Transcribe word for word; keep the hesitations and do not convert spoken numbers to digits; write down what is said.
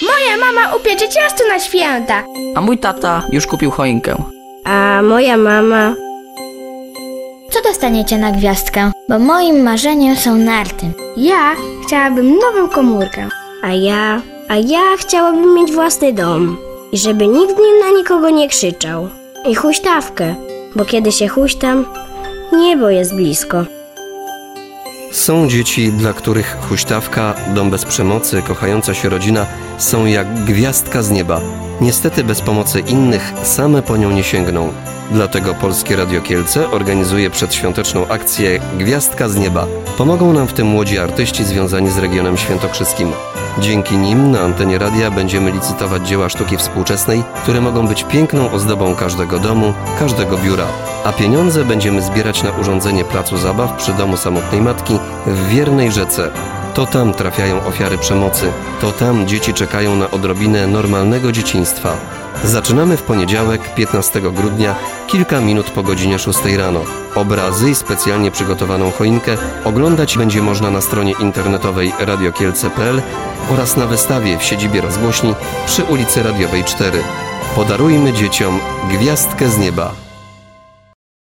Moja mama upiecze ciasto na święta. A mój tata już kupił choinkę. A moja mama... Co dostaniecie na gwiazdkę? Bo moim marzeniem są narty. Ja chciałabym nową komórkę. A ja... A ja chciałabym mieć własny dom. I żeby nikt na nikogo nie krzyczał. I huśtawkę, bo kiedy się huśtam, niebo jest blisko. Są dzieci, dla których huśtawka, dom bez przemocy, kochająca się rodzina są jak gwiazdka z nieba. Niestety bez pomocy innych same po nią nie sięgną. Dlatego Polskie Radio Kielce organizuje przedświąteczną akcję Gwiazdka z nieba. Pomogą nam w tym młodzi artyści związani z regionem świętokrzyskim. Dzięki nim na antenie radia będziemy licytować dzieła sztuki współczesnej, które mogą być piękną ozdobą każdego domu, każdego biura. A pieniądze będziemy zbierać na urządzenie placu zabaw przy Domu Samotnej Matki w Wiernej Rzece. To tam trafiają ofiary przemocy. To tam dzieci czekają na odrobinę normalnego dzieciństwa. Zaczynamy w poniedziałek, piętnastego grudnia, kilka minut po godzinie szóstej rano. Obrazy i specjalnie przygotowaną choinkę oglądać będzie można na stronie internetowej radiokielce kropka p l oraz na wystawie w siedzibie rozgłośni przy ulicy Radiowej cztery. Podarujmy dzieciom gwiazdkę z nieba.